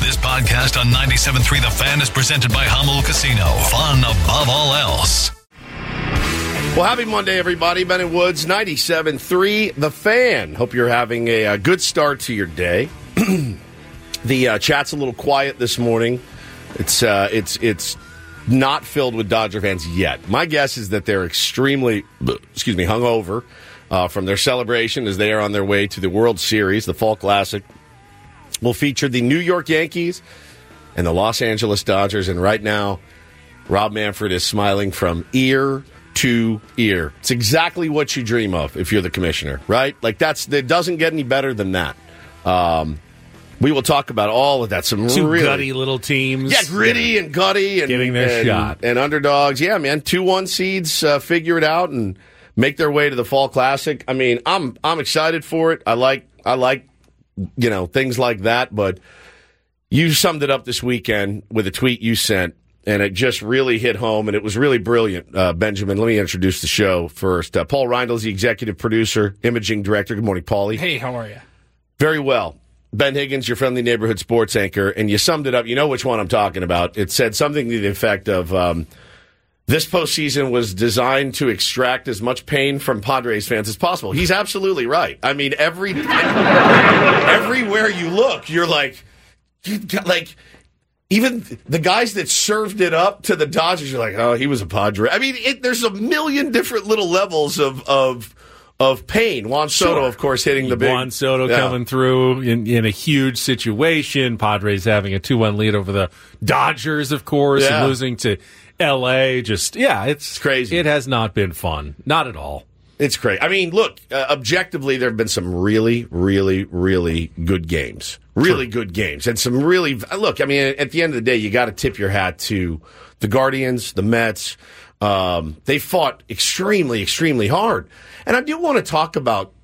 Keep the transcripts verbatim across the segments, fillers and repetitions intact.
This podcast on ninety-seven point three The Fan is presented by Hummel Casino. Fun above all else. Well, happy Monday, everybody. Ben and Woods, ninety-seven point three The Fan. Hope you're having a, a good start to your day. The uh, chat's a little quiet this morning. It's uh, it's it's not filled with Dodger fans yet. My guess is that they're extremely, excuse me, hungover uh, from their celebration as they are on their way to the World Series. The Fall Classic will feature the New York Yankees and the Los Angeles Dodgers. And right now, Rob Manfred is smiling from ear to ear. It's exactly what you dream of if you're the commissioner, right? Like that's it doesn't get any better than that. Um, we will talk about all of that. Some Two really, gutty little teams. Yeah, gritty and gutty. And, getting their and, shot. And underdogs. Yeah, man, two one seeds uh, figure it out and make their way to the Fall Classic. I mean, I'm I'm excited for it. I like I like, you know, things like that. But you summed it up this weekend with a tweet you sent, and it just really hit home, and it was really brilliant. Uh, Benjamin, let me introduce the show first. Uh, Paul Reindl is the executive producer, imaging director. Good morning, Paulie. Hey, how are you? Very well. Ben Higgins, your friendly neighborhood sports anchor, and you summed it up. You know which one I'm talking about. It said something to the effect of, um, this postseason was designed to extract as much pain from Padres fans as possible. He's absolutely right. I mean, every everywhere you look, you're like, you got, like, even the guys that served it up to the Dodgers, you're like, oh, he was a Padre. I mean, it, there's a million different little levels of of of pain. Juan Soto, sure. Of course, hitting the big. Juan Soto yeah. coming through in, in a huge situation. Padres having a two one lead over the Dodgers, of course, yeah. and losing to L A. Just, yeah, it's, it's crazy. It has not been fun. Not at all. It's crazy. I mean, look, uh, objectively, there have been some really, really, really good games. Really True. good games. And some really, look, I mean, at the end of the day, you got to tip your hat to the Guardians, the Mets. Um, they fought extremely, extremely hard. And I do want to talk about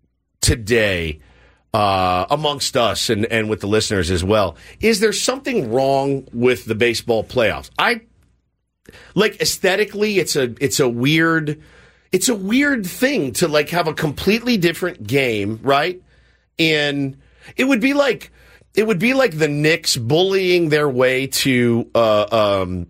today, uh, amongst us and, and with the listeners as well. Is there something wrong with the baseball playoffs? I, like, aesthetically, it's a, it's a weird, it's a weird thing to, like, have a completely different game, right? And it would be like, it would be like the Knicks bullying their way to, uh, um,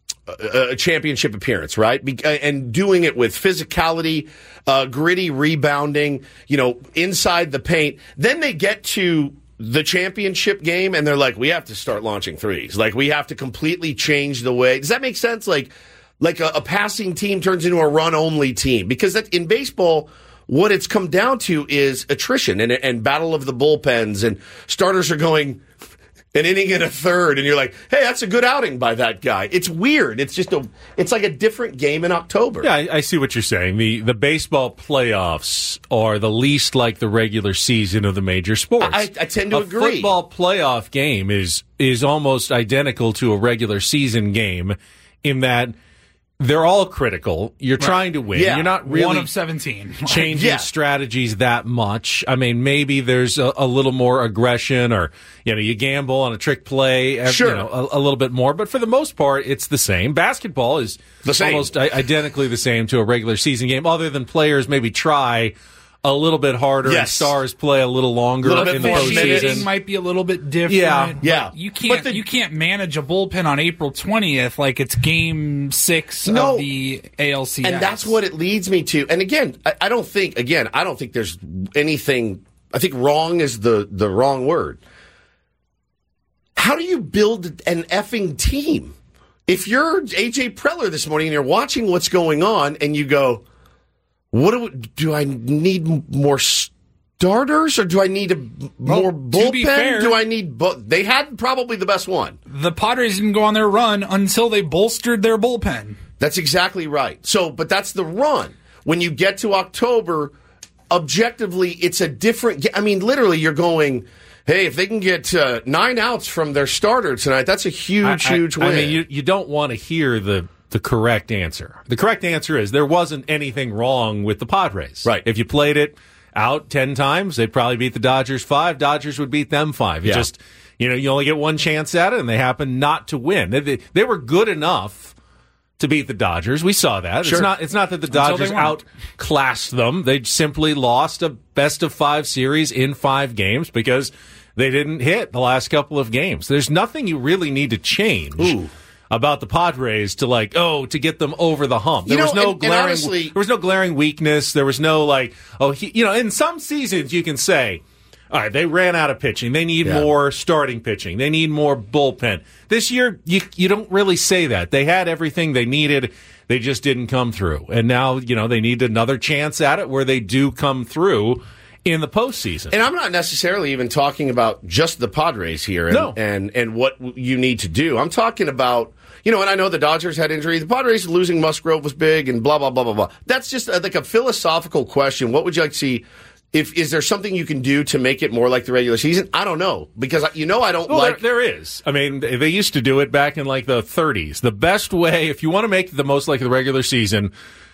a championship appearance, right? And doing it with physicality, uh, gritty rebounding, you know, inside the paint. Then they get to the championship game and they're like, we have to start launching threes. Like, we have to completely change the way. Does that make sense? Like, like a, a passing team turns into a run-only team. Because that, in baseball, what it's come down to is attrition and, and battle of the bullpens, and starters are going an inning and a third, and you're like, hey, that's a good outing by that guy. It's weird. It's just a, it's like a different game in October. Yeah, I, I see what you're saying. The the baseball playoffs are the least like the regular season of the major sports. I, I tend to a agree. A football playoff game is is almost identical to a regular season game in that they're all critical. You're right. trying to win. Yeah. You're not really one of seventeen changing yeah. strategies that much. I mean, maybe there's a, a little more aggression, or you know, you gamble on a trick play, sure. you know, a, a little bit more. But for the most part, it's the same. Basketball is the same. almost identically the same to a regular season game, other than players maybe try a little bit harder, yes. and stars play a little longer little bit in the more postseason. Might be a little bit different. Yeah, yeah. You can't the, you can't manage a bullpen on April twentieth like it's Game Six no, of the A L C S, and that's what it leads me to. And again, I, I don't think again, I don't think there's anything. I think wrong is the the wrong word. How do you build an effing team? If you're A J Preller this morning and you're watching what's going on, and you go, What do, do I need more starters, or do I need a well, more bullpen? Fair, do I need both? They had probably the best one. The Padres didn't go on their run until they bolstered their bullpen. That's exactly right. So, but that's the run. When you get to October, objectively, it's a different. I mean, literally, you're going, hey, if they can get uh, nine outs from their starter tonight, that's a huge, I, huge I, win. I mean, you you don't want to hear the. The correct answer. The correct answer is there wasn't anything wrong with the Padres. Right. If you played it out ten times, they'd probably beat the Dodgers five. Dodgers would beat them five. You yeah. just, you know, you only get one chance at it, and they happen not to win. They, they, they were good enough to beat the Dodgers. We saw that. Sure. It's not It's not that the Dodgers outclassed them. They simply lost a best of five series in five games because they didn't hit the last couple of games. There's nothing you really need to change. Ooh. About the Padres to like, oh, to get them over the hump. There You was know, no and- and glaring, honestly- there was no glaring weakness. There was no like, oh, he, you know, in some seasons you can say, all right, they ran out of pitching. They need Yeah. more starting pitching. They need more bullpen. This year, you you don't really say that. They had everything they needed. They just didn't come through. And now, you know, they need another chance at it where they do come through in the postseason. And I'm not necessarily even talking about just the Padres here and, No. and, and what you need to do. I'm talking about, you know, and I know the Dodgers had injuries. The Padres losing Musgrove was big and blah, blah, blah, blah, blah. That's just uh, like a philosophical question. What would you like to see? If is there something you can do to make it more like the regular season? I don't know, because you know I don't Well, like. there, there is. I mean, they used to do it back in like the thirties. The best way, if you want to make it the most like the regular season,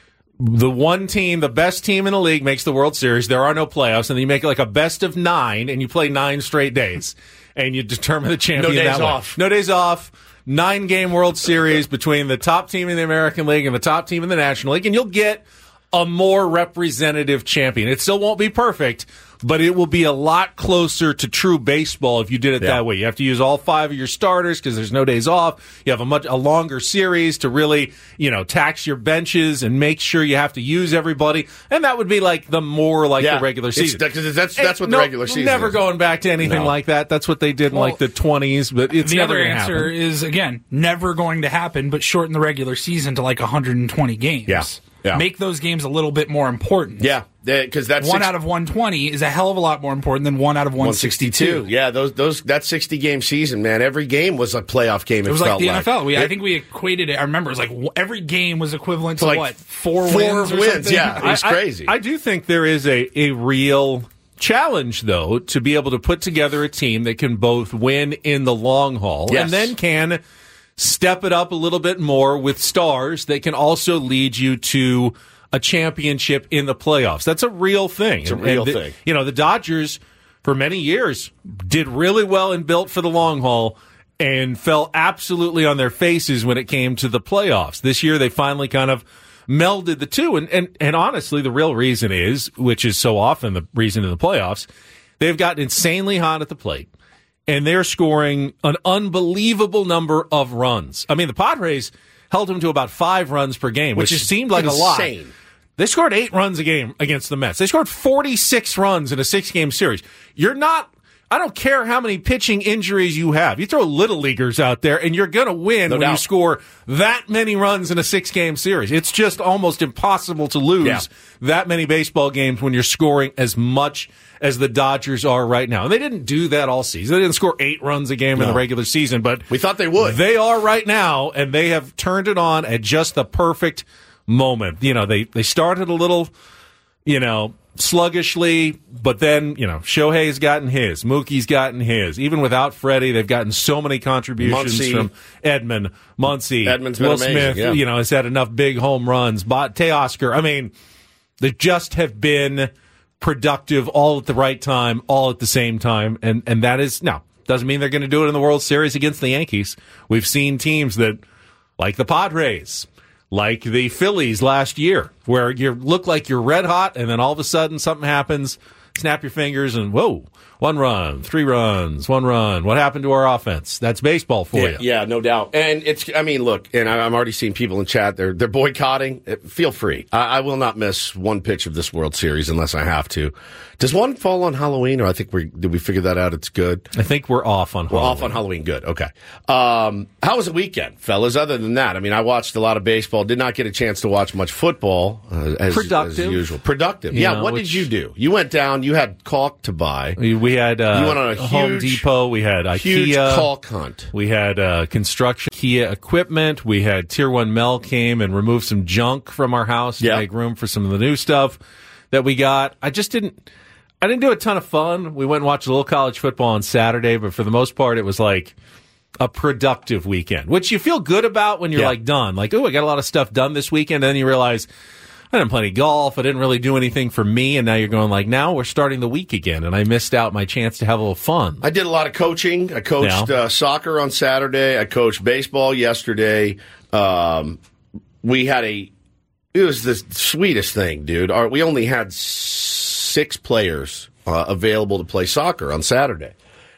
the one team, the best team in the league makes the World Series. There are no playoffs, and then you make it like a best of nine, and you play nine straight days, and you determine the champion. No days that way. off. No days off. Nine game World Series between the top team in the American League and the top team in the National League, and you'll get a more representative champion. It still won't be perfect, but it will be a lot closer to true baseball if you did it Yeah. that way. You have to use all five of your starters because there's no days off. You have a much a longer series to really, you know, tax your benches and make sure you have to use everybody. And that would be like the more like Yeah. the regular It's- season. that's that's, that's what And the no, regular season Never is. going back to anything No. like that. That's what they did in Well, like the twenties, but it's the never other going to answer happen. is, again, never going to happen, but shorten the regular season to like one hundred twenty games. Yeah. Yeah. Make those games a little bit more important. Yeah, because that's One six- out of one twenty is a hell of a lot more important than one out of one sixty-two. Yeah, those those that sixty game season, man. Every game was a playoff game. It, It was like felt the N F L. We, I It- think we equated it. I remember it was like w- every game was equivalent to Like what four, four wins, or wins, something? yeah. It was I- I- crazy. I, do think there is a, a real challenge, though, to be able to put together a team that can both win in the long haul Yes. and then can step it up a little bit more with stars that can also lead you to a championship in the playoffs. That's a real thing. It's a real the, thing. You know, the Dodgers, for many years, did really well and built for the long haul and fell absolutely on their faces when it came to the playoffs. This year, they finally kind of melded the two. And, and, and honestly, the real reason is, which is so often the reason in the playoffs, they've gotten insanely hot at the plate. And they're scoring an unbelievable number of runs. I mean, the Padres held them to about five runs per game, which, Which just is seemed like insane. a lot. They scored eight runs a game against the Mets. They scored forty-six runs in a six-game series. You're not, I don't care how many pitching injuries you have. You throw little leaguers out there, and you're going to win No when you doubt. score that many runs in a six-game series. It's just almost impossible to lose Yeah. that many baseball games when you're scoring as much as the Dodgers are right now. And they didn't do that all season. They didn't score eight runs a game in No. the regular season, but We thought they would. They are right now, and they have turned it on at just the perfect moment. You know, they, they started a little, you know, sluggishly, but then, you know, Shohei's gotten his, Mookie's gotten his. Even without Freddie, they've gotten so many contributions Muncy. from Edman, Muncy, Edman's been Will amazing, Smith, yeah. you know, has had enough big home runs. Bot Teoscar. I mean, they just have been productive all at the right time, all at the same time. And, and that is, now, doesn't mean they're going to do it in the World Series against the Yankees. We've seen teams that, like the Padres, like the Phillies last year, where you look like you're red hot, and then all of a sudden something happens, snap your fingers, and whoa, one run, three runs, one run. What happened to our offense? That's baseball for yeah, you. yeah, no doubt. And it's, I mean, look, and I- I'm already seeing people in chat, they're, they're boycotting. Uh, Feel free. I, I will not miss one pitch of this World Series unless I have to. Does one fall on Halloween, or I think we did we figure that out? It's good. I think we're off on We're Halloween. off on Halloween. Good. Okay. Um, how was the weekend, fellas? Other than that, I mean, I watched a lot of baseball. Did not get a chance to watch much football, uh, as, Productive. as usual. Productive. You Yeah. know, what which- did you do? You went down. You had caulk to buy. We we had uh, You went on a Home huge- Depot. We had Huge IKEA. caulk hunt. We had uh, construction Kia equipment. We had Tier One Mel came and removed some junk from our house to Yeah. make room for some of the new stuff that we got. I just didn't. I didn't do a ton of fun. We went and watched a little college football on Saturday, but for the most part, it was like a productive weekend, which you feel good about when you're Yeah. like done. Like, oh, I got a lot of stuff done this weekend, and then you realize I didn't play any golf. I didn't really do anything for me, and now you're going like, now we're starting the week again, and I missed out my chance to have a little fun. I did a lot of coaching. I coached Yeah. uh, soccer on Saturday. I coached baseball yesterday. Um, we had a. It was the sweetest thing, dude. Our, we only had six players uh, available to play soccer on Saturday,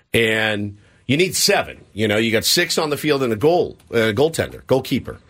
and you need seven. You know, you got six on the field and a goal, uh, goaltender, goalkeeper.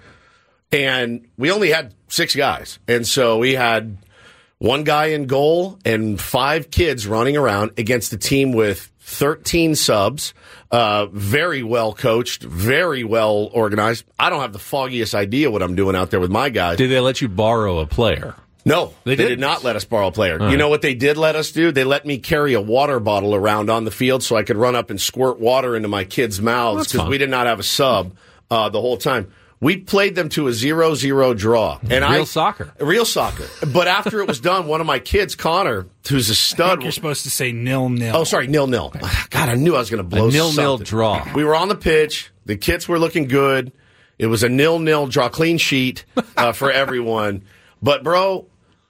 And we only had six guys. And so we had one guy in goal and five kids running around against a team with thirteen subs, uh, very well coached, very well organized. I don't have the foggiest idea what I'm doing out there with my guys. Did they let you borrow a player? No, they, they did did not let us borrow a player. All you right. know what they did let us do? They let me carry a water bottle around on the field so I could run up and squirt water into my kids' mouths because we did not have a sub uh, the whole time. We played them to a zero zero draw. And real I, soccer. Real soccer. But after it was done, one of my kids, Connor, who's a I stud. think you're supposed to say nil nil. Oh, sorry, nil nil. God, I knew I was going to blow a nil something. nil draw. We were on the pitch. The kids were looking good. It was a nil nil draw, clean sheet uh, for everyone. But, bro,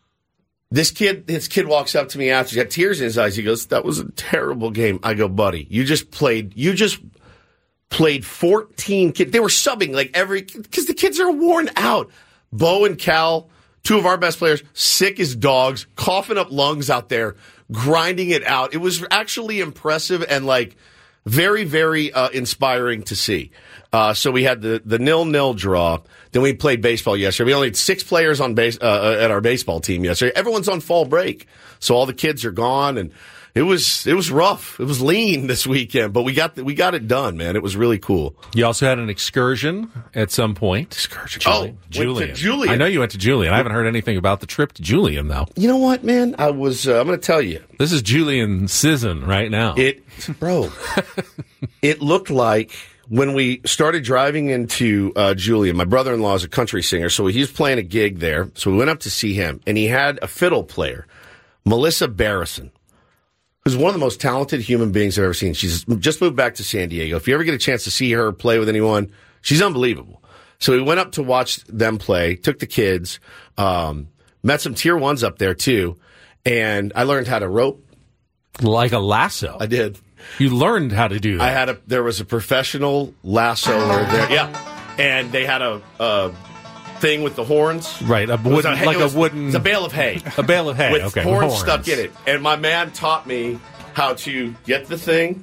this kid, this kid walks up to me after. He's got tears in his eyes. He goes, "That was a terrible game." I go, "Buddy, you just played. You just." Played fourteen kids. They were subbing like every, because the kids are worn out. Bo and Cal, two of our best players, sick as dogs, coughing up lungs out there, grinding it out. It was actually impressive and like very, very uh, inspiring to see. Uh, so we had the, the nil-nil draw. Then we played baseball yesterday. We only had six players on base uh, at our baseball team yesterday. Everyone's on fall break, so all the kids are gone and. It was it was rough. It was lean this weekend, but we got the, we got it done, man. It was really cool. You also had an excursion at some point. Excursion. Julian. Oh, Julian. went to Julian. I know you went to Julian. I haven't heard anything about the trip to Julian, though. You know what, man? I was. Uh, I'm going to tell you. This is Julian season right now. It, bro. It looked like when we started driving into uh, Julian. My brother-in-law is a country singer, so he was playing a gig there. So we went up to see him, and he had a fiddle player, Melissa Barrison, who's one of the most talented human beings I've ever seen. She's just moved back to San Diego. If you ever get a chance to see her play with anyone, she's unbelievable. So we went up to watch them play, took the kids, um, met some tier ones up there too, and I learned how to rope. Like a lasso. I did. You learned how to do that. I had a. There was a professional lassoer there. Yeah, and they had a, a thing with the horns. Right, a It was wooden, hay- like it was- a wooden. It's a bale of hay. A bale of hay. With okay, horns, horns stuck in it. And my man taught me how to get the thing,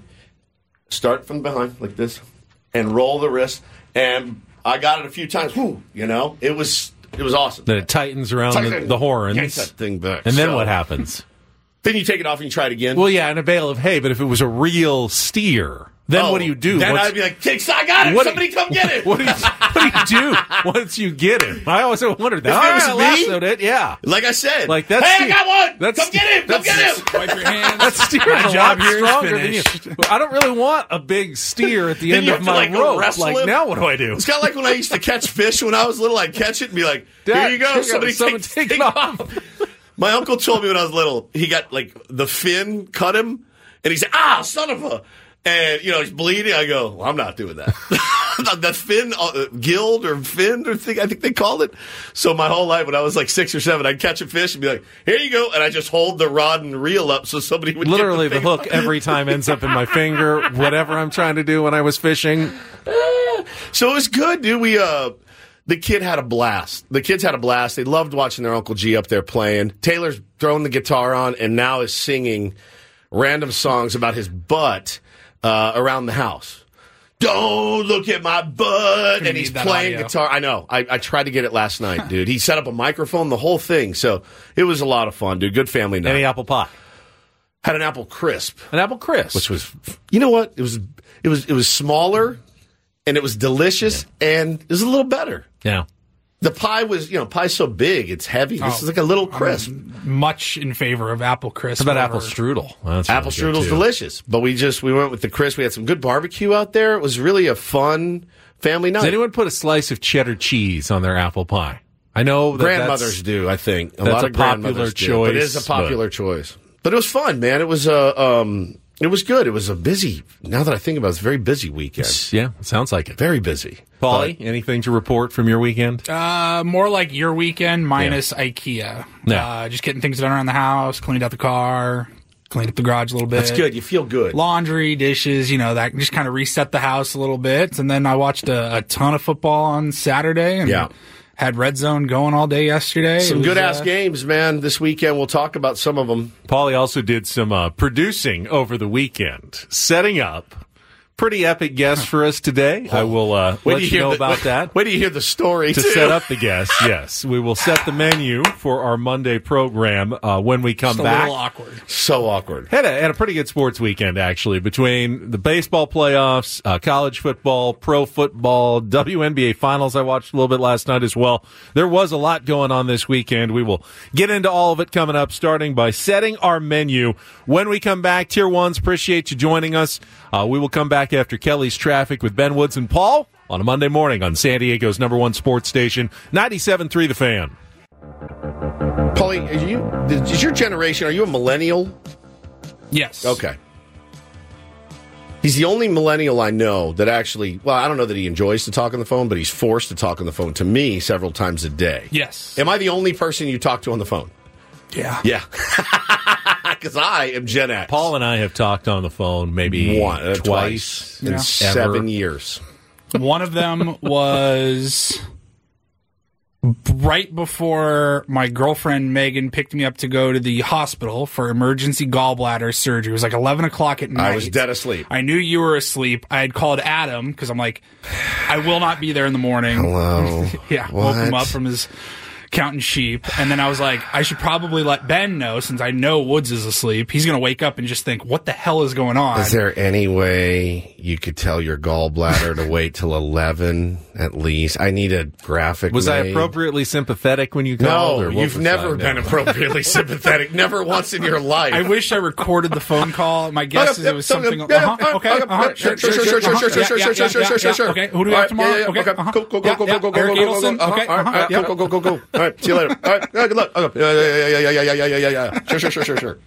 start from behind like this, and roll the wrist. And I got it a few times. Whew, you know, it was it was awesome. Then it tightens around the, the horns. Yank that thing back. And then So- what happens? Then you take it off and you try it again. Well, yeah, in a bale of hay, but if it was a real steer, then Oh, what do you do? Then What's- I'd be like, "Kick, I got it! What- Somebody come get it!" What do you, what do you do once you get it? I always wondered that. If it Oh, was I me- lassoed it, yeah. Like I said, Like, that's hey, the- I got one! that's- Come get him! Come that's- get him! Wipe your hands. That steer's My a job lot here is stronger than you. finished. I don't really want a big steer at the Then end you of have to, my like, go rope. wrestle Like, him. now what do I do? It's kind of like when I used to catch fish when I was little. I'd catch it and be like, "Here Dad, you go, here you go. somebody Someone take, take take it off." My uncle told me when I was little, he got like the fin cut him, and he said, "Ah, son of a," and you know he's bleeding. I go, well, "I'm not doing that." That fin, uh, gilled or fin or thing, I think they called it. So my whole life, when I was like six or seven, I'd catch a fish and be like, "Here you go," and I just hold the rod and reel up so somebody would Literally, get the the, hook every time ends up in my finger. Whatever I'm trying to do when I was fishing. So it was good, dude. We uh, the kid had a blast. The kids had a blast. They loved watching their Uncle G up there playing. Taylor's throwing the guitar on and now is singing random songs about his butt uh, around the house. Don't look at my butt, Gonna and he's need that playing audio. guitar. I know. I, I tried to get it last night, dude. He set up a microphone, the whole thing. So it was a lot of fun, dude. Good family night. Any apple pie. Had an apple crisp, An apple crisp. which was, you know what? It was, it was, it was smaller, and it was delicious, and it was a little better. Yeah. The pie was, you know, pie's so big, it's heavy. This Oh, is like a little crisp. Much in favor of apple crisp. How about over- apple strudel? That's Apple really good, strudel's too. delicious, but we just we went with the crisp. We had some good barbecue out there. It was really a fun family night. Does anyone put a slice of cheddar cheese on their apple pie? I know that grandmothers that's, do, I think. A that's lot a of grandmothers popular do, but it is a choice, popular choice. But it was fun, man. It was a um, it was good. It was a busy. Now that I think about it, it was a very busy weekend. Yeah, it sounds like it. Very busy. Paulie, anything to report from your weekend? Uh, more like your weekend minus IKEA. Yeah. Uh, just getting things done around the house, cleaned out the car, cleaned up the garage a little bit. That's good. You feel good. Laundry, dishes, you know, that just kind of reset the house a little bit. And then I watched a, a ton of football on Saturday. And Yeah. had Red Zone going all day yesterday. Some was, good-ass uh, games, man, this weekend. We'll talk about some of them. Paulie also did some uh, producing over the weekend, setting up pretty epic guest for us today. I will uh, let you, you know the, about that. Wait till you hear the story, To too. set up the guest, yes. We will set the menu for our Monday program uh, when we come Just a back. little awkward. So awkward. Had a, had a pretty good sports weekend, actually, between the baseball playoffs, uh, college football, pro football, W N B A finals I watched a little bit last night as well. There was a lot going on this weekend. We will get into all of it coming up, starting by setting our menu. When we come back, Tier ones, appreciate you joining us. Uh, we will come back after Kelly's Traffic with Ben Woods and Paul on a Monday morning on San Diego's number one sports station, ninety-seven point three The Fan. Paulie, are you, is your generation, are you a millennial? Yes. Okay. He's the only millennial I know that actually, well, I don't know that he enjoys to talk on the phone, but he's forced to talk on the phone to me several times a day. Yes. Am I the only person you talk to on the phone? Yeah. Yeah. Because I am Gen X. Paul and I have talked on the phone maybe One, uh, twice, twice in Yeah. seven Ever. years. One of them was right before my girlfriend Megan picked me up to go to the hospital for emergency gallbladder surgery. It was like eleven o'clock at night. I was dead asleep. I knew you were asleep. I had called Adam because I'm like, I will not be there in the morning. Hello. Yeah, woke him What? up from his counting sheep. And then I was like, I should probably let Ben know since I know Woods is asleep. He's going to wake up and just think, what the hell is going on? Is there any way you could tell your gallbladder to wait till eleven at least? I need a graphic. Was I made. appropriately sympathetic when you called? No, or what you've was never I? been No. appropriately sympathetic. Never once in your life. I wish I recorded the phone call. My guess is it was something. Yeah, Uh-huh, okay. Uh-huh, Sure, sure, sure, sure, sure, sure, sure, sure, sure, sure, sure, sure. Okay. Who do we have tomorrow? Okay. Okay. uh-huh. Go, go, go, Yeah, go, yeah. go, go, Eric go, go, go, Adelson. go. Okay. All right, all uh-huh, right, yeah. go, go, go, go, go. All right, see you later. All right, good luck. Okay. Yeah, yeah, yeah, yeah, yeah, yeah, yeah, yeah, yeah. Sure, sure, sure, sure, sure.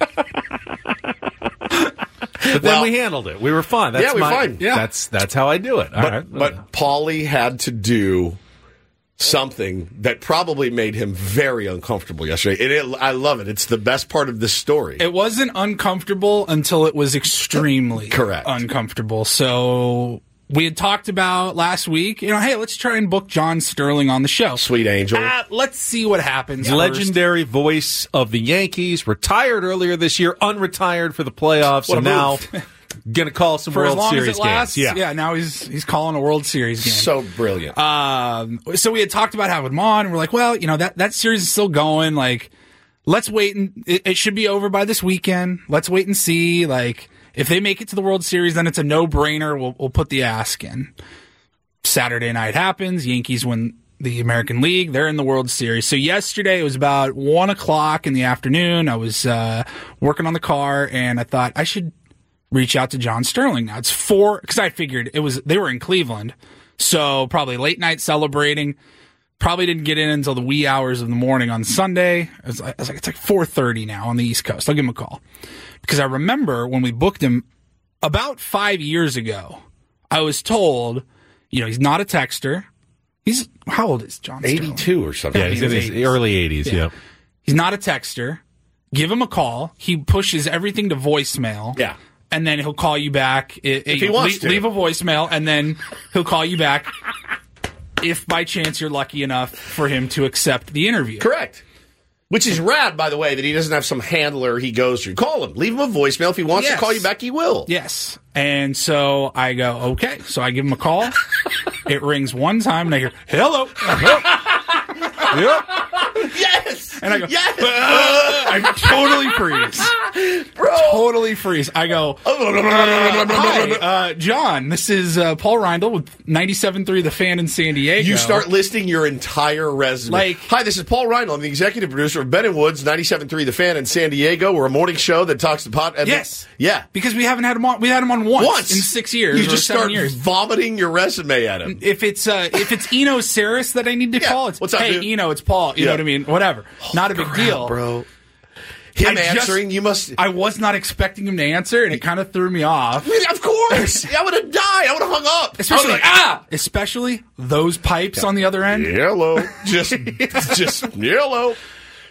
But then Well- we handled it. We were fine. That's Yeah, we were my, fine. Yeah. That's that's how I do it. All But, right. but Paulie had to do something that probably made him very uncomfortable yesterday. And it, I love it. It's the best part of this story. It wasn't uncomfortable until it was extremely Correct. uncomfortable. So we had talked about last week, you know, hey, let's try and book John Sterling on the show. Sweet angel. Uh, let's see what happens. first. Legendary voice of the Yankees, retired earlier this year, unretired for the playoffs, What a and now move. going to call some For as World long Series as it lasts, games. yeah. Now he's he's calling a World Series game. So brilliant. Um, so we had talked about having him on, and we're like, well, you know, that, that series is still going. Like, let's wait, and it, it should be over by this weekend. Let's wait and see. Like, if they make it to the World Series, then it's a no-brainer. We'll, we'll put the ask in. Saturday night happens. Yankees win the American League. They're in the World Series. So yesterday, it was about one o'clock in the afternoon. I was uh, working on the car, and I thought I should reach out to John Sterling. Now it's four, because I figured it was they were in Cleveland, so probably late night celebrating. Probably didn't get in until the wee hours of the morning on Sunday. I was, I was like, it's like four thirty now on the East Coast. I'll give him a call because I remember when we booked him about five years ago. I was told, you know, he's not a texter. He's how old is John Sterling? eighty-two or something. Yeah, he's in his eighties. early eighties. Yeah. Yeah. He's not a texter. Give him a call. He pushes everything to voicemail. Yeah. And then he'll call you back. If he wants to. Leave a voicemail, and then he'll call you back if by chance you're lucky enough for him to accept the interview. Correct. Which is rad, by the way, that he doesn't have some handler he goes through. Call him. Leave him a voicemail. If he wants Yes. to call you back, he will. Yes. And so I go, okay. So I give him a call. It rings one time, and I hear, hello. Yep. Yes! And I go, yes! I totally freeze. Bro! Totally freeze. I go, hi, uh, John, this is uh, Paul Reindl with ninety-seven point three The Fan in San Diego. You start listing your entire resume. Like- Hi, this is Paul Reindl. I'm the executive producer of Ben and Woods, ninety-seven point three The Fan in San Diego. We're a morning show that talks to pot. Yes. Yeah. Because we haven't had him on. We had him on once, Once. in six years. You or just seven start years. vomiting your resume at him. If it's uh, if it's Eno Saris that I need to Yeah. call, it's What's up, hey dude? Eno, it's Paul. You Yeah. know what I mean? Whatever. Not a big Crap, deal, bro. Him I just- answering, you must. I was not expecting him to answer, and it kind of threw me off. I mean, of course. I would have died. I would have hung up. Especially I would've like, ah! especially those pipes on the other end. Yellow. Just, just yellow.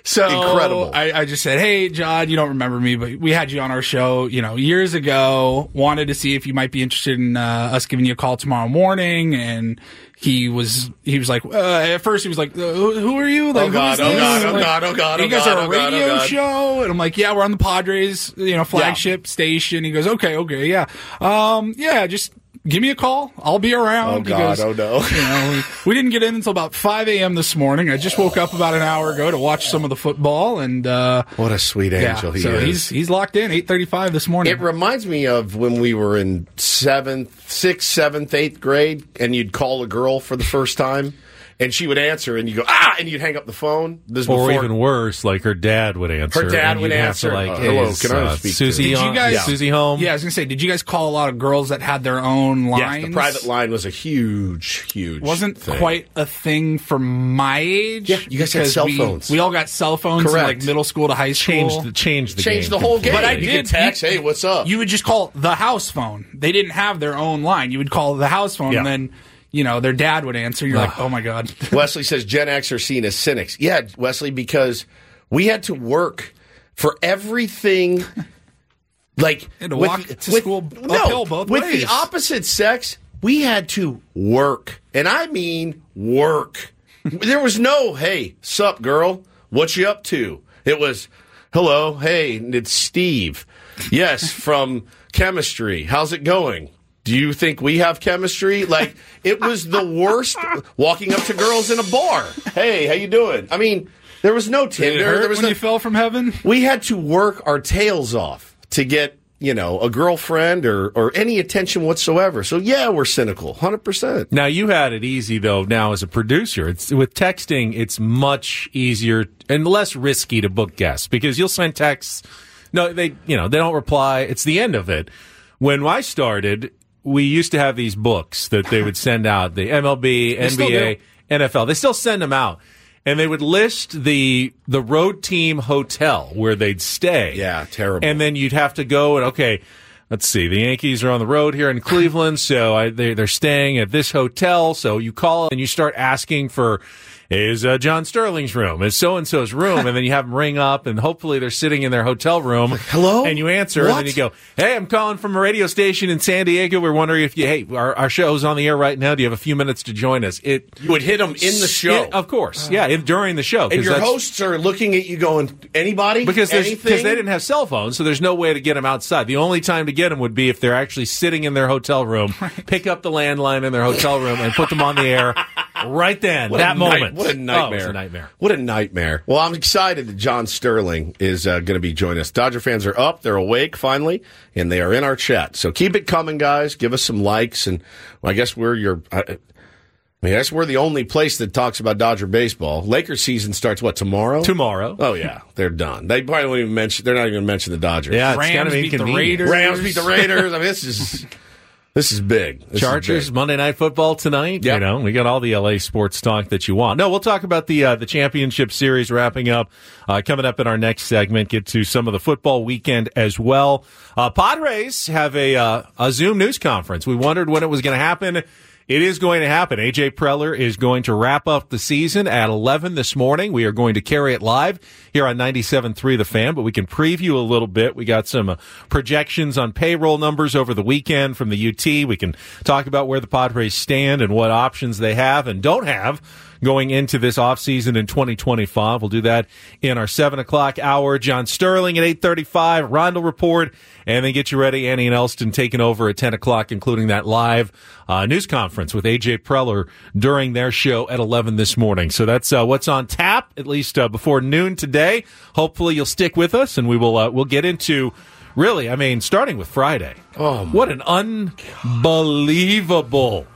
So Incredible. I, I just said, hey, John, you don't remember me, but we had you on our show, you know, years ago. Wanted to see if you might be interested in uh, us giving you a call tomorrow morning. And he was he was like, uh, at first he was like, uh, who, who are you? Like, Oh, God, who is oh, this? God, oh, Like, God, oh, God, oh, You guys God, are a oh, God, oh, radio God. show? And I'm like, yeah, we're on the Padres, you know, flagship station. He goes, okay, okay, yeah. Um, yeah, just give me a call. I'll be around. Oh, He God, goes, oh, no. You know, we, we didn't get in until about five a.m. this morning. I just woke up about an hour ago to watch some of the football, and uh, What a sweet angel yeah, he so is. he's he's locked in eight thirty-five this morning. It reminds me of when we were in seventh, sixth, seventh, eighth grade, and you'd call a girl for the first time, and she would answer, and you go ah, and you'd hang up the phone. This Or before, even worse, like her dad would answer. Her dad and would you'd have answer. To like, Uh, hey, hello, is, can I uh, speak to- Susie Did you on- guys- is Susie home? Yeah, I was gonna say, did you guys call a lot of girls that had their own lines? yes, the private line was a huge, huge. Wasn't thing. quite a thing for my age. Yeah, you guys had because cell we, phones. We all got cell phones in Correct. like middle school to high school. Change the change the Change game the whole game. But I You did get text, you- hey, what's up? You would just call the house phone. They didn't have their own line. You would call the house phone, Yeah. and then you know their dad would answer. You're like, oh my god. Wesley says Gen X are seen as cynics. Yeah, Wesley, because we had to work for everything. Like had to walk to school uphill both with ways. the opposite sex, we had to work, and I mean work. There was no, hey, sup, girl, what you up to? It was, hello, hey, it's Steve. Yes, from chemistry. How's it going? Do you think we have chemistry? Like, it was the worst walking up to girls in a bar. Hey, how you doing? I mean, there was no Did it Tinder. hurt There was when no, you fell from heaven? we had to work our tails off to get, you know, a girlfriend or, or any attention whatsoever. So, yeah, we're cynical, one hundred percent. Now you had it easy though. Now as a producer, it's with texting. It's much easier and less risky to book guests because you'll send texts. No, they you know they don't reply. It's the end of it. When I started, we used to have these books that they would send out. The M L B, N still B A, do. N F L. They still send them out, and they would list the the road team hotel where they'd stay. Yeah, terrible. And then you'd have to go and okay. Let's see. The Yankees are on the road here in Cleveland, so I, they, they're staying at this hotel. So you call and you start asking for, is uh, John Sterling's room? Is so-and-so's room? And then you have them ring up, and hopefully they're sitting in their hotel room. Hello? And you answer, What? and then you go, hey, I'm calling from a radio station in San Diego. We're wondering if you, hey, our, our show's on the air right now. Do you have a few minutes to join us? It You would hit them in the show. it- Of course. Yeah, in, during the show. 'cause and your that's- hosts are looking at you going, anybody? because there's- Anything? because they didn't have cell phones, so there's no way to get them outside. The only time to get them would be if they're actually sitting in their hotel room, pick up the landline in their hotel room, and put them on the air right then, What that a night- moment. what a Oh, it nightmare. was a nightmare. What a nightmare. Well, I'm excited that John Sterling is uh, going to be joining us. Dodger fans are up. They're awake finally, and they are in our chat. So keep it coming, guys. Give us some likes. And well, I guess we're your. I, I mean, I guess we're the only place that talks about Dodger baseball. Lakers season starts, what, tomorrow? Tomorrow. Oh, yeah. They're done. They probably won't even mention. They're not even going to mention the Dodgers. Yeah, it's kind Rams of beat the inconvenient. Raiders. Rams beat the Raiders. I mean, this is. This is big. This is Chargers big. Monday Night Football tonight. Yep. You know, we got all the L A sports talk that you want. No, we'll talk about the uh, the championship series wrapping up uh, coming up in our next segment. Get to some of the football weekend as well. Uh, Padres have a uh, a Zoom news conference. We wondered when it was going to happen. It is going to happen. A J Preller is going to wrap up the season at eleven this morning. We are going to carry it live here on ninety-seven point three The Fan, but we can preview a little bit. We got some uh, projections on payroll numbers over the weekend from the U T. We can talk about where the Padres stand and what options they have and don't have going into this offseason in twenty twenty-five. We'll do that in our seven o'clock hour. John Sterling at eight thirty-five, Rondo Report, and then get you ready, Annie and Elston taking over at ten o'clock, including that live uh, news conference with A J Preller during their show at eleven this morning. So that's uh, what's on tap, at least uh, before noon today. Hopefully you'll stick with us, and we will uh, we'll get into, really, I mean, starting with Friday. Oh, what an unbelievable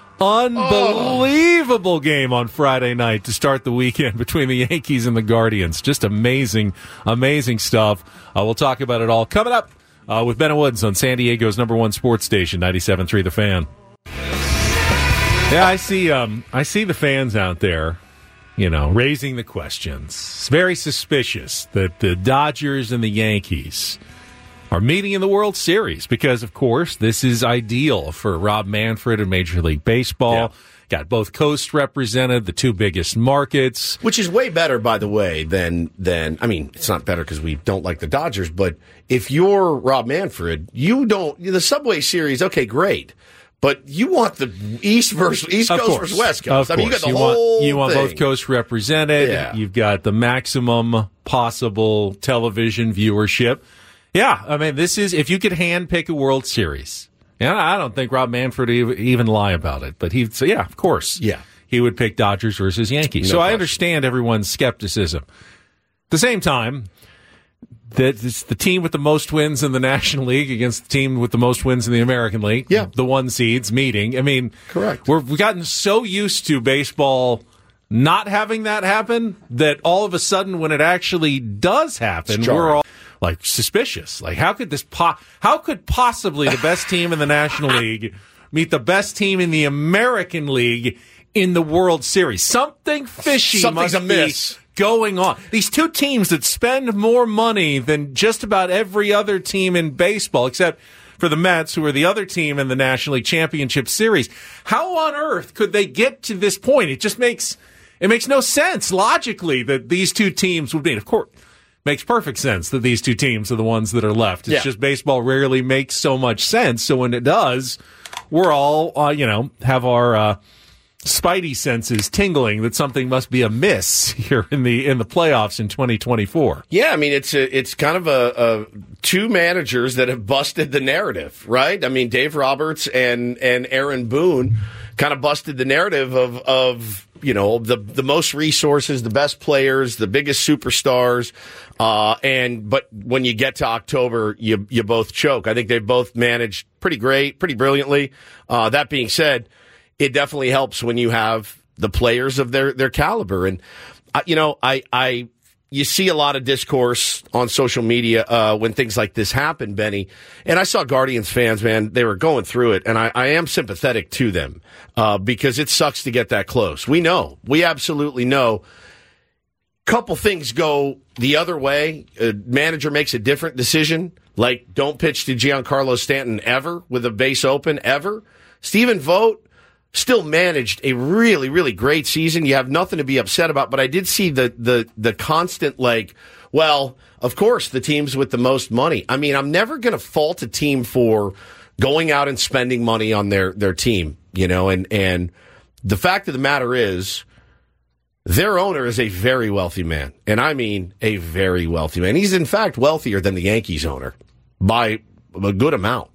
Unbelievable game on Friday night to start the weekend between the Yankees and the Guardians. Just amazing, amazing stuff. Uh, we'll talk about it all coming up uh, with Ben and Woods on San Diego's number one sports station, ninety-seven point three The Fan. Yeah, I see. Um, I see the fans out there, you know, raising the questions. It's very suspicious that the Dodgers and the Yankees are meeting in the World Series because, of course, this is ideal for Rob Manfred and Major League Baseball. Yeah. Got both coasts represented, the two biggest markets. Which is way better, by the way, than, than I mean, it's not better because we don't like the Dodgers, but if you're Rob Manfred, you don't, the Subway Series, okay, great. But you want the East versus East Of Coast course. versus West Coast. Of I mean, you got course. the you whole want, you want thing. both coasts represented. Yeah. You've got the maximum possible television viewership. Yeah, I mean, this is, if you could hand pick a World Series, and I don't think Rob Manfred would even lie about it, but he'd say, yeah, of course. Yeah. He would pick Dodgers versus Yankees. No so I question. understand everyone's skepticism. At the same time, that it's the team with the most wins in the National League against the team with the most wins in the American League. Yeah. The one seeds meeting. I mean, Correct. We're, we've gotten so used to baseball not having that happen that all of a sudden when it actually does happen, It's jarring. we're all like suspicious. Like, how could this po- how could possibly the best team in the National League meet the best team in the American League in the World Series? Something fishy Something's must amiss. be going on. These two teams that spend more money than just about every other team in baseball, except for the Mets, who are the other team in the National League Championship Series. How on earth could they get to this point? It just makes it makes no sense logically that these two teams would be. Of course, makes perfect sense that these two teams are the ones that are left. It's Yeah. just baseball rarely makes so much sense. So when it does, we're all uh, you know have our uh, spidey senses tingling that something must be amiss here in the in the playoffs in twenty twenty-four. Yeah, I mean, it's a, it's kind of a, a two managers that have busted the narrative, right? I mean, Dave Roberts and, and Aaron Boone kind of busted the narrative of, of you know, the the most resources, the best players, the biggest superstars, uh, and but when you get to October, you you both choke. I think they've both managed pretty great, pretty brilliantly. Uh, that being said, it definitely helps when you have the players of their, their caliber. And, uh, you know, I, I, you see a lot of discourse on social media, uh, when things like this happen, Benny. And I saw Guardians fans, man, they were going through it. And I, I am sympathetic to them, uh, because it sucks to get that close. We know, we absolutely know. Couple things go the other way. A manager makes a different decision, like don't pitch to Giancarlo Stanton ever with a base open ever. Stephen Vogt still managed a really, really great season. You have nothing to be upset about, but I did see the, the, the constant, like, well, of course, the teams with the most money. I mean, I'm never going to fault a team for going out and spending money on their, their team, you know, and, and the fact of the matter is their owner is a very wealthy man. And I mean, a very wealthy man. He's in fact wealthier than the Yankees owner by a good amount.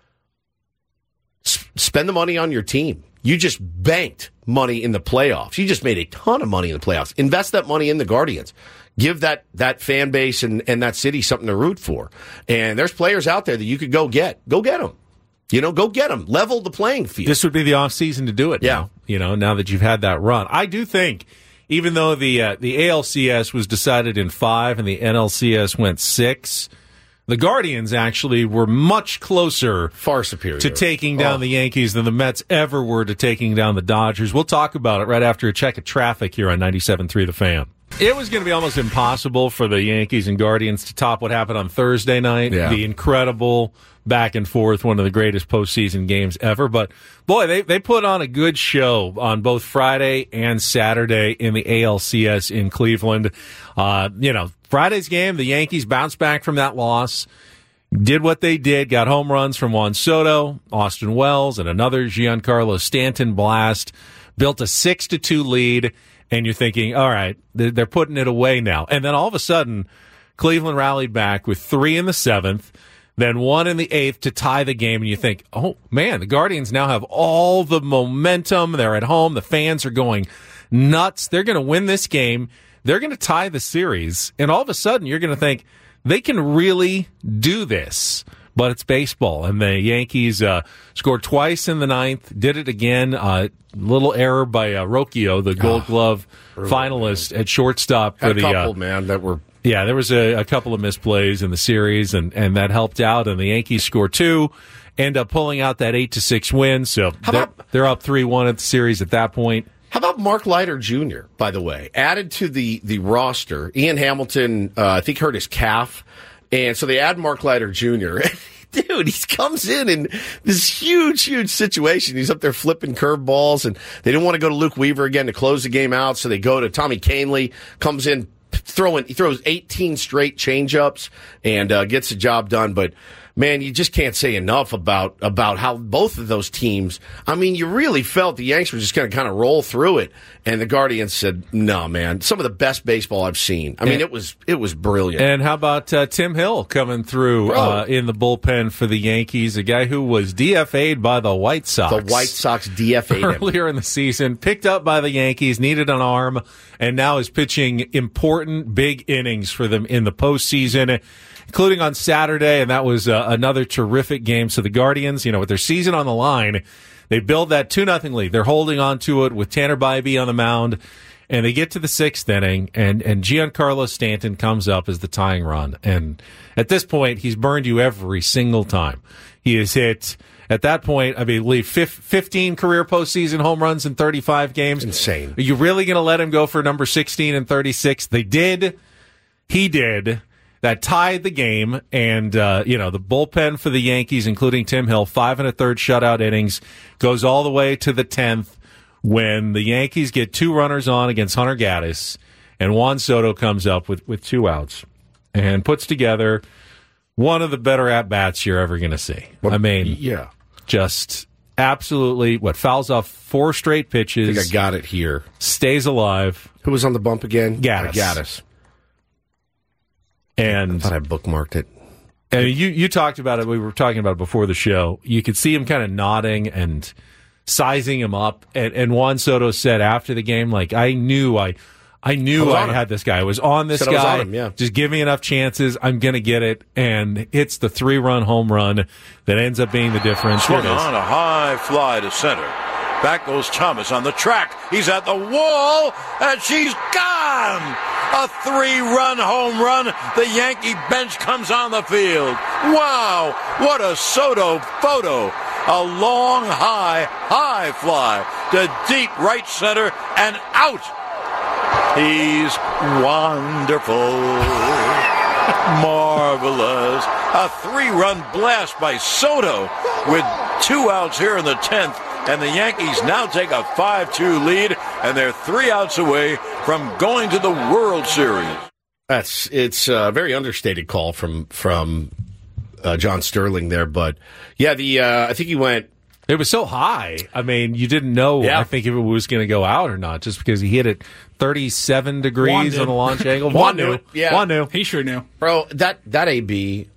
S- spend the money on your team. You just banked money in the playoffs. You just made a ton of money in the playoffs. Invest that money in the Guardians. Give that, that fan base and, and that city something to root for. And there's players out there that you could go get. Go get them. You know, go get them. Level the playing field. This would be the off season to do it. Yeah. Now, you know, now that you've had that run, I do think, even though the uh, the A L C S was decided in five and the N L C S went six, the Guardians actually were much closer Far superior to taking down oh. the Yankees than the Mets ever were to taking down the Dodgers. We'll talk about it right after a check of traffic here on ninety-seven point three The Fan. It was going to be almost impossible for the Yankees and Guardians to top what happened on Thursday night. Yeah. The incredible back and forth, one of the greatest postseason games ever. But, boy, they, they put on a good show on both Friday and Saturday in the A L C S in Cleveland. Uh, you know, Friday's game, the Yankees bounced back from that loss, did what they did, got home runs from Juan Soto, Austin Wells, and another Giancarlo Stanton blast, built a six to two lead, and you're thinking, all right, they're putting it away now. And then all of a sudden, Cleveland rallied back with three in the seventh, then one in the eighth to tie the game, and you think, oh, man, the Guardians now have all the momentum. They're at home. The fans are going nuts. They're going to win this game. They're going to tie the series. And all of a sudden, you're going to think they can really do this. But it's baseball, and the Yankees uh, scored twice in the ninth, did it again. Uh, little error by uh, Rocchio, the Gold Oh, Glove really, finalist man. at shortstop. For Had a the, couple, uh, man, that were... Yeah, there was a, a couple of misplays in the series, and, and that helped out. And the Yankees score two, end up pulling out that eight to six win. So How they're, about- they're up three one at the series at that point. How about Mark Leiter Junior, by the way? Added to the, the roster. Ian Hamilton, uh, I think, hurt his calf. And so they add Mark Leiter Junior Dude, he comes in in this huge, huge situation. He's up there flipping curveballs, and they didn't want to go to Luke Weaver again to close the game out, so they go to Tommy Canley, comes in throwing, he throws eighteen straight changeups and uh, gets the job done. But man, you just can't say enough about about how both of those teams. I mean, you really felt the Yanks were just going to kind of roll through it, and the Guardians said, "No, man, some of the best baseball I've seen." I mean, and, it was it was brilliant. And how about uh, Tim Hill coming through uh, in the bullpen for the Yankees? A guy who was D F A'd by the White Sox. The White Sox D F A'd him earlier in the season, picked up by the Yankees, needed an arm, and now is pitching important big innings for them in the postseason, including on Saturday, and that was uh, another terrific game. So the Guardians, you know, with their season on the line, they build that two nothing lead. They're holding on to it with Tanner Bybee on the mound, and they get to the sixth inning, and, and Giancarlo Stanton comes up as the tying run. And at this point, he's burned you every single time. He has hit, at that point, I believe, fifteen career postseason home runs in thirty-five games. Insane. Are you really going to let him go for number sixteen and thirty-six? They did. He did. That tied the game, and, uh, you know, the bullpen for the Yankees, including Tim Hill, five and a third shutout innings, goes all the way to the tenth when the Yankees get two runners on against Hunter Gaddis, and Juan Soto comes up with, with two outs and puts together one of the better at-bats you're ever going to see. What, I mean, yeah, just absolutely, what, fouls off four straight pitches. I think I got it here. Stays alive. Who was on the bump again? Gaddis. Uh, Gaddis. And I thought I bookmarked it. And you, you talked about it. We were talking about it before the show. You could see him kind of nodding and sizing him up. And, and Juan Soto said after the game, like, I knew I, I knew I, I had this guy. I was on this said guy. I was on him, yeah. Just give me enough chances. I'm going to get it. And it's the three-run home run that ends up being the difference. Swung on a high fly to center. Back goes Thomas on the track. He's at the wall, and she's gone! A three-run home run. The Yankee bench comes on the field. Wow, what a Soto photo. A long, high, high fly to deep right center and out. He's wonderful. Marvelous. A three-run blast by Soto with two outs here in the tenth. And the Yankees now take a five two lead, and they're three outs away from going to the World Series. That's it's a very understated call from from uh, John Sterling there, but yeah, the uh, I think he went. It was so high. I mean, you didn't know. Yeah. I think if it was going to go out or not, just because he hit it thirty-seven degrees on the launch angle. Juan Juan knew. knew. Yeah. Juan knew. He sure knew. Bro, that that A B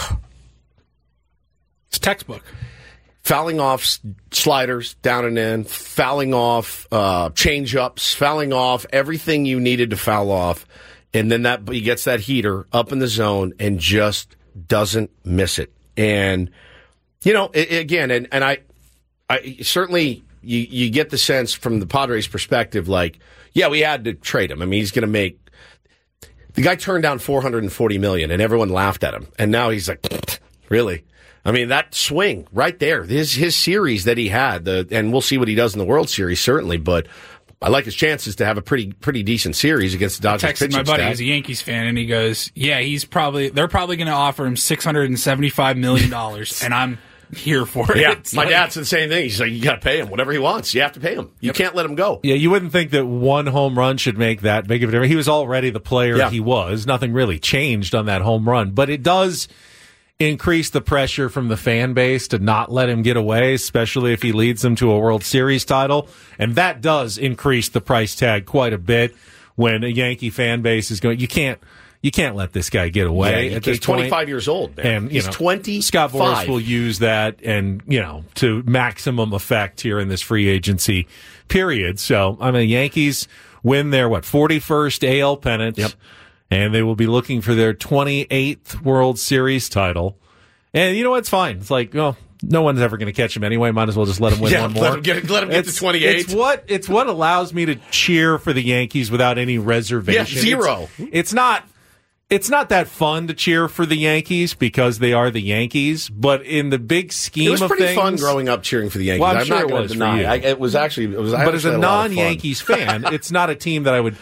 It's textbook. fouling off s- sliders down and in, fouling off uh, change-ups, fouling off everything you needed to foul off, and then that he gets that heater up in the zone and just doesn't miss it. And you know, it, again, and, and I, I certainly you you get the sense from the Padres' perspective, like, yeah, we had to trade him. I mean, he's going to make. The guy turned down four hundred forty million dollars, and everyone laughed at him, and now he's like, really. I mean, that swing right there, his his series that he had, the, and we'll see what he does in the World Series, certainly, but I like his chances to have a pretty pretty decent series against the Dodgers Texted pitching my buddy staff. who's a Yankees fan, and he goes, yeah, he's probably, they're probably going to offer him six hundred seventy-five million dollars, and I'm here for it. Yeah, It's my like- dad said the same thing. He's like, you got to pay him whatever he wants. You have to pay him. You can't let him go. Yeah, you wouldn't think that one home run should make that big of a difference. He was already the player Yeah. he was. Nothing really changed on that home run, but it does increase the pressure from the fan base to not let him get away, especially if he leads them to a World Series title. And that does increase the price tag quite a bit when a Yankee fan base is going, you can't, you can't let this guy get away. Yeah, at this he's twenty-five point. years old, man. And you he's know, twenty-five. Scott Boras will use that and, you know, to maximum effect here in this free agency period. So, I mean, the Yankees win their, what, forty-first A L pennant. Yep. And they will be looking for their twenty-eighth World Series title. And you know what? It's fine. It's like, well, no one's ever going to catch him anyway. Might as well just let him win Yeah, one more. let him get, let him get It's- to twenty-eight. It's what, it's what allows me to cheer for the Yankees without any reservation. Yeah, zero. It's, it's not... It's not that fun to cheer for the Yankees because they are the Yankees, but in the big scheme It was of pretty things, fun growing up cheering for the Yankees. Well, I'm I'm sure not it going was to for deny. you. I, it was actually, it was. but as actually a lot of fun. non-Yankees fan, it's not a team that I would,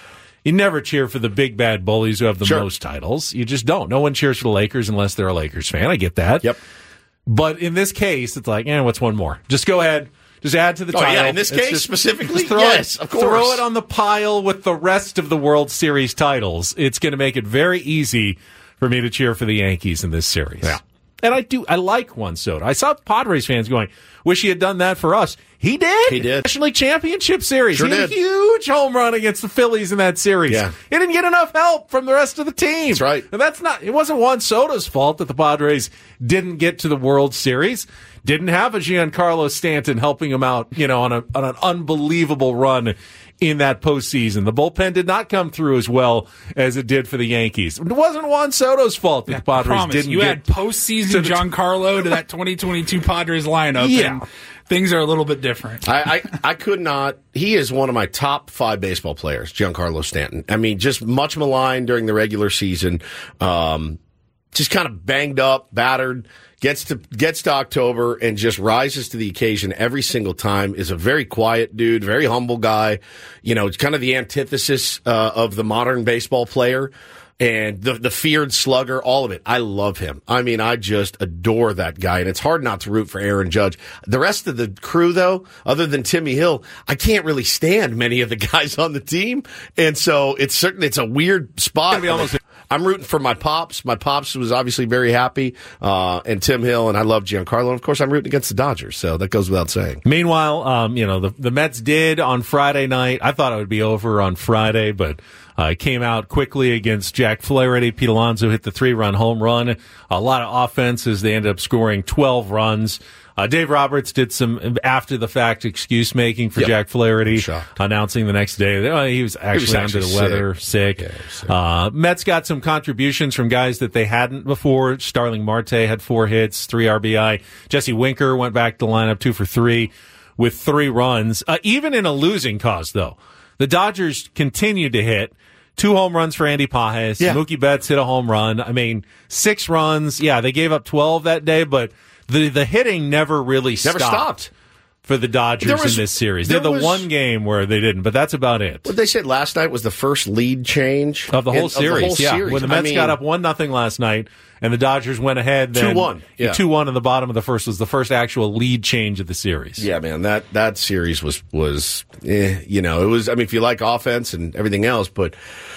you never cheer for the big bad bullies who have the Sure. most titles. You just don't. No one cheers for the Lakers unless they're a Lakers fan. I get that. Yep. But in this case, it's like, eh, what's one more? Just go ahead. Just add to the Oh, title. yeah, in this It's case just- specifically? just throw Yes, it, of course. Throw it on the pile with the rest of the World Series titles. It's going to make it very easy for me to cheer for the Yankees in this series. Yeah. And I do. I like Juan Soto. I saw Padres fans going, wish he had done that for us. He did. He did. National League Championship Series. Sure he had a did. huge home run against the Phillies in that series. Yeah. He didn't get enough help from the rest of the team. That's right. And that's not, it wasn't Juan Soto's fault that the Padres didn't get to the World Series. Didn't have a Giancarlo Stanton helping him out, you know, on a on an unbelievable run in that postseason. The bullpen did not come through as well as it did for the Yankees. It wasn't Juan Soto's fault that the Padres Promise, didn't you get add postseason to the- Giancarlo to that twenty twenty-two Padres lineup, Yeah. and things are a little bit different. I, I, I could not. He is one of my top five baseball players, Giancarlo Stanton. I mean, just much maligned during the regular season. Um, just kind of banged up, battered. Gets to gets to October and just rises to the occasion every single time. Is a very quiet dude, very humble guy. You know, it's kind of the antithesis uh, of the modern baseball player. And the the feared slugger, all of it. I love him. I mean, I just adore that guy, and it's hard not to root for Aaron Judge. The rest of the crew, though, other than Timmy Hill, I can't really stand many of the guys on the team, and so it's certainly it's a weird spot. be almost- I'm rooting for my pops. My pops was obviously very happy, uh, and Tim Hill, and I love Giancarlo. And of course, I'm rooting against the Dodgers, so that goes without saying. Meanwhile, um, you know, the, the Mets did on Friday night. I thought it would be over on Friday, but uh, it came out quickly against Jack Flaherty. Pete Alonso hit the three-run home run. A lot of offenses. They ended up scoring twelve runs. Uh, Dave Roberts did some after-the-fact excuse-making for Yep. Jack Flaherty, Shocked. announcing the next day that uh, he was actually, was actually under the weather, sick. Yeah, he was sick. Uh, Mets got some contributions from guys that they hadn't before. Starling Marte had four hits, three R B I. Jesse Winker went back to the lineup, two for three, with three runs. Uh, even in a losing cause, though, the Dodgers continued to hit. Two home runs for Andy Pages. Yeah. Mookie Betts hit a home run. I mean, six runs. Yeah, they gave up twelve that day, but the the hitting never really Never stopped, stopped. for the Dodgers There was- in this series. They had there the was- one game where they didn't, but that's about it. What they said last night was the first lead change Of the whole in- series, whole yeah. series. When the I Mets mean, got up one nothing last night, and the Dodgers went ahead, then two one, yeah. two one in the bottom of the first was the first actual lead change of the series. Yeah, man, that that series was was eh, you know, it was. I mean, if you like offense and everything else, but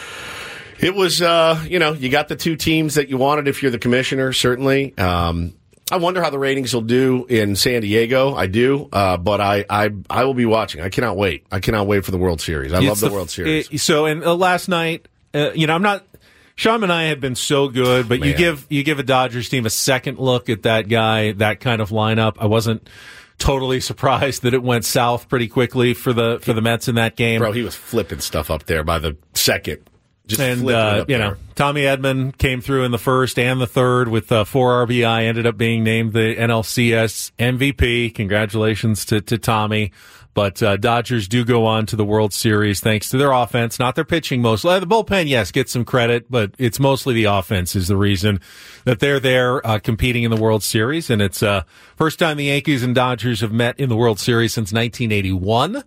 it was uh, you know, you got the two teams that you wanted if you're the commissioner. Certainly, um, I wonder how the ratings will do in San Diego. I do, uh, but I, I I will be watching. I cannot wait. I cannot wait for the World Series. I love It's the, World Series. it- so, and uh, last night, uh, you know, I'm not. Sean and I had been so good, but you Man. give you give a Dodgers team a second look at that guy, that kind of lineup. I wasn't totally surprised that it went south pretty quickly for the for the Mets in that game. Bro, he was flipping stuff up there by the second. Just And, flipping it uh, up you there. know, Tommy Edman came through in the first and the third with uh, four R B I, ended up being named the N L C S M V P. Congratulations to, to Tommy. But uh, Dodgers do go on to the World Series thanks to their offense, not their pitching mostly. Uh, the bullpen, yes, gets some credit, but it's mostly the offense is the reason that they're there uh, competing in the World Series. And it's uh first time the Yankees and Dodgers have met in the World Series since nineteen eighty-one.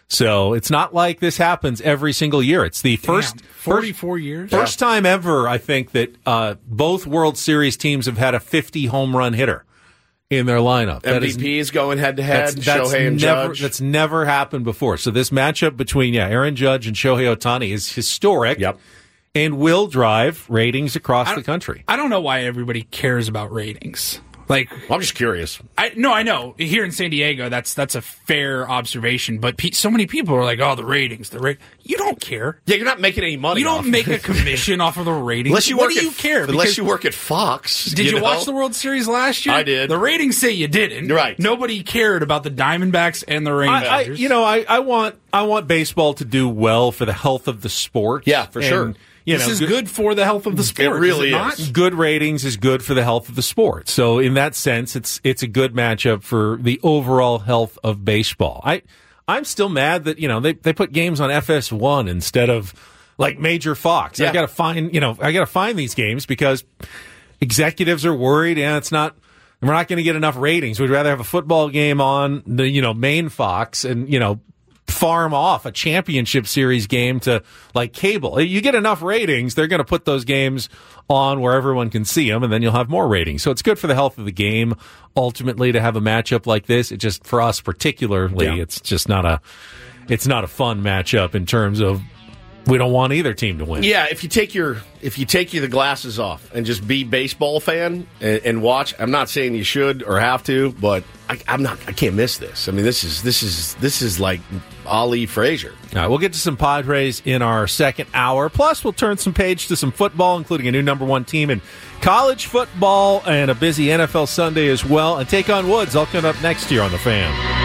So it's not like this happens every single year. It's the first Damn, forty-four years. First time ever, I think, that uh, both World Series teams have had a fifty home run hitter in their lineup. That M V is- P is going head to head. that's, that's Shohei and never, Judge. That's never happened before. So this matchup between yeah Aaron Judge and Shohei Ohtani is historic. Yep. And will drive ratings across the country. I don't know why everybody cares about ratings. Like, I'm just curious. I no, I know here in San Diego, that's that's a fair observation. But pe- so many people are like, "Oh, the ratings, the rate." You don't care. Yeah, you're not making any money. You don't off make it. a commission off of the ratings. Unless you what work do at, you care? Unless Because- you work at Fox. Did you, know? watch the World Series last year? I did. The ratings say you didn't. Right. Nobody cared about the Diamondbacks and the Rangers. I, I, you know, I, I want I want baseball to do well for the health of the sport. Yeah, for And, sure. You this know, is good for the health of the sport. really is. It not? is. Good ratings is good for the health of the sport. So in that sense, it's it's a good matchup for the overall health of baseball. I I'm still mad that you know they they put games on F S one instead of like Major Fox. I Yeah. got to find you know I got to find these games because executives are worried. Yeah, it's not. We're not going to get enough ratings. We'd rather have a football game on the you know main Fox and you know farm off a championship series game to like cable. You get enough ratings, they're going to put those games on where everyone can see them, and then you'll have more ratings. So it's good for the health of the game, ultimately, to have a matchup like this. It just, for us particularly, yeah. it's just not a, it's not a fun matchup in terms of we don't want either team to win. Yeah, if you take your if you take you the glasses off and just be baseball fan and, and watch, I'm not saying you should or have to, but I, I'm not. I can't miss this. I mean, this is this is this is like Ali Frazier. All right, we'll get to some Padres in our second hour. Plus, we'll turn some page to some football, including a new number one team in college football and a busy N F L Sunday as well. And take on Woods. I'll come up next year on The Fan.